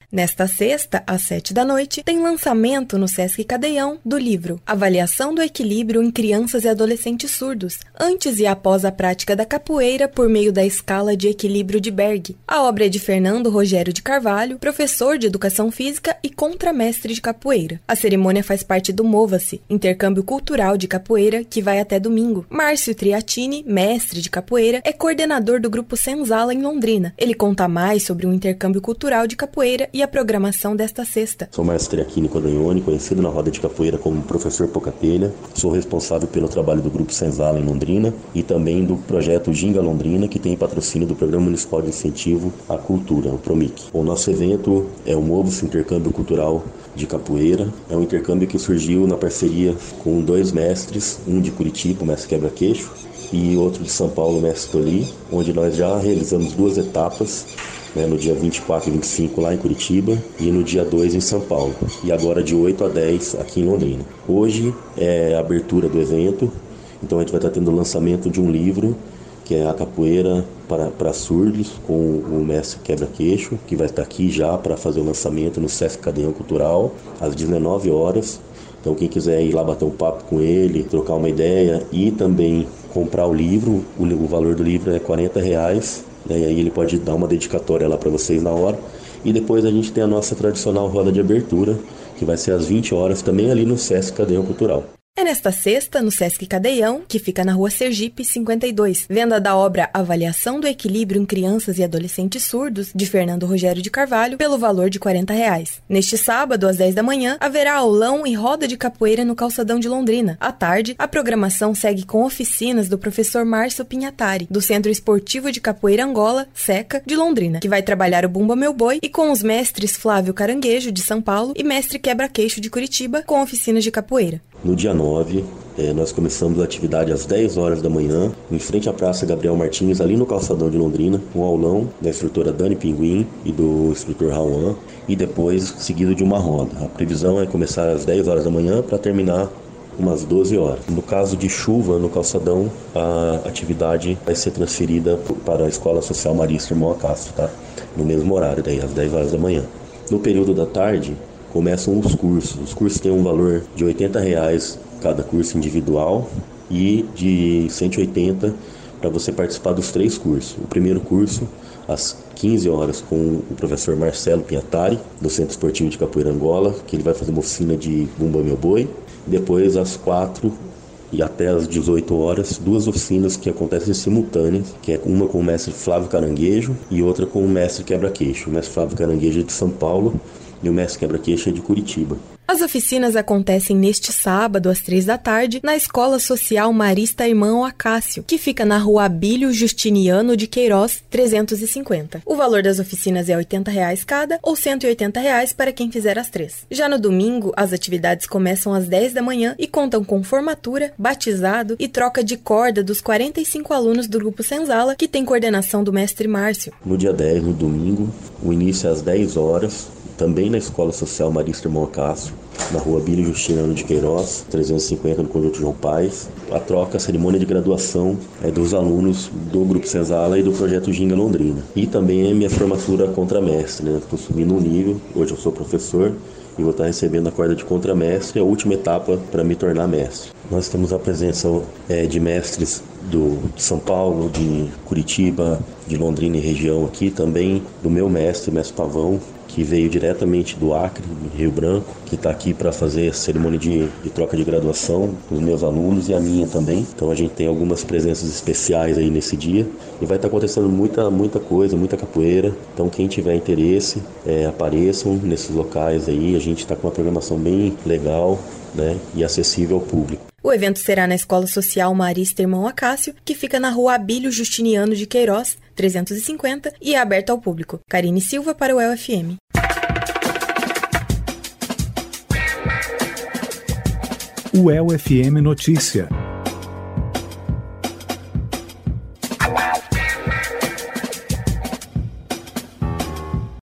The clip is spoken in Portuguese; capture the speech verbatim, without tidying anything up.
Nesta sexta, às sete da noite, tem lançamento no Sesc Cadeião do livro Avaliação do Equilíbrio em Crianças e Adolescentes Surdos, antes e após a prática da capoeira por meio da escala de equilíbrio de Berg. A obra é de Fernando Rogério de Carvalho, professor de Educação Física e contramestre de capoeira. A cerimônia faz parte do Mova-se, intercâmbio cultural de capoeira, que vai até domingo. Márcio Triatini, mestre de capoeira, é coordenador do Grupo Senzala em Londrina. Ele conta mais sobre o intercâmbio cultural de capoeira e a programação desta sexta. Sou Márcio Triatini Codagnoni, conhecido na roda de capoeira como professor Pocatelha. Sou responsável pelo trabalho do Grupo Senzala em Londrina e também do projeto Ginga Londrina, que tem patrocínio do Programa Municipal de Incentivo à Cultura, o PROMIC. O nosso evento é o Mova-se Intercâmbio Cultural de Capoeira. É um intercâmbio que surgiu na parceria com dois mestres, um de Curitiba, o mestre Quebra-Queixo, e outro de São Paulo, o mestre Toli, onde nós já realizamos duas etapas, né, no dia vinte e quatro e vinte e cinco lá em Curitiba e no dia dois em São Paulo. E agora de oito a dez aqui em Londrina. Hoje é a abertura do evento, então a gente vai estar tendo o lançamento de um livro, que é a Capoeira para, para Surdos, com o mestre Quebra-Queixo, que vai estar aqui já para fazer o lançamento no Sesc Cadeião Cultural, às dezenove horas. Então quem quiser ir lá bater um papo com ele, trocar uma ideia e também comprar o livro, o, o valor do livro é quarenta reais, né, e aí ele pode dar uma dedicatória lá para vocês na hora. E depois a gente tem a nossa tradicional roda de abertura, que vai ser às vinte horas, também ali no Sesc Cadeião Cultural. É nesta sexta, no Sesc Cadeião, que fica na rua Sergipe cinquenta e dois, venda da obra Avaliação do Equilíbrio em Crianças e Adolescentes Surdos, de Fernando Rogério de Carvalho, pelo valor de quarenta reais. Neste sábado, às dez da manhã, haverá aulão e roda de capoeira no Calçadão de Londrina. À tarde, a programação segue com oficinas do professor Márcio Pinhatari, do Centro Esportivo de Capoeira Angola, SECA, de Londrina, que vai trabalhar o Bumba Meu Boi, e com os mestres Flávio Caranguejo, de São Paulo, e mestre Quebra-Queixo, de Curitiba, com oficinas de capoeira. No dia nove, eh, nós começamos a atividade às dez horas da manhã, em frente à Praça Gabriel Martins, ali no Calçadão de Londrina, um aulão da instrutora Dani Pinguim e do instrutor Rauan, e depois seguido de uma roda. A previsão é começar às dez horas da manhã para terminar umas doze horas. No caso de chuva no calçadão, a atividade vai ser transferida para a Escola Social Marista Irmão Acácio, tá? No mesmo horário, daí às dez horas da manhã. No período da tarde, começam os cursos. Os cursos têm um valor de oitenta reais cada curso individual e de cento e oitenta para você participar dos três cursos. O primeiro curso, às quinze horas, com o professor Marcelo Pinhatari, do Centro Esportivo de Capoeira Angola, que ele vai fazer uma oficina de Bumba Meu Boi. Depois, às quatro e até às dezoito horas, duas oficinas que acontecem simultâneas, que é uma com o mestre Flávio Caranguejo e outra com o mestre Quebra-Queixo. O mestre Flávio Caranguejo é de São Paulo e o mestre Quebra-Queixo é de Curitiba. As oficinas acontecem neste sábado, às três da tarde, na Escola Social Marista Irmão Acácio, que fica na rua Abílio Justiniano de Queiroz, trezentos e cinquenta. O valor das oficinas é oitenta reais cada, ou cento e oitenta reais para quem fizer as três. Já no domingo, as atividades começam às dez da manhã e contam com formatura, batizado e troca de corda dos quarenta e cinco alunos do Grupo Senzala, que tem coordenação do mestre Márcio. No dia dez, no domingo, o início é às dez horas, também na Escola Social Marista Irmão Acácio, na rua Abílio Justiniano de Queiroz, trezentos e cinquenta, no Conjunto João Paes. A troca, a cerimônia de graduação é dos alunos do Grupo Senzala e do Projeto Ginga Londrina. E também é minha formatura contramestre, né? Estou subindo um nível, hoje eu sou professor e vou estar recebendo a corda de contramestre, a última etapa para me tornar mestre. Nós temos a presença é, de mestres do, de São Paulo, de Curitiba, de Londrina e região aqui, também do meu mestre, mestre Pavão, que veio diretamente do Acre, do Rio Branco, que está aqui para fazer a cerimônia de, de troca de graduação dos meus alunos e a minha também. Então a gente tem algumas presenças especiais aí nesse dia e vai estar tá acontecendo muita, muita coisa, muita capoeira. Então quem tiver interesse, é, apareçam nesses locais aí. A gente está com uma programação bem legal, né, e acessível ao público. O evento será na Escola Social Marista Irmão Acácio, que fica na rua Abílio Justiniano de Queiroz, trezentos e cinquenta, e é aberto ao público. Karine Silva para o U E L F M. U E L F M Notícia.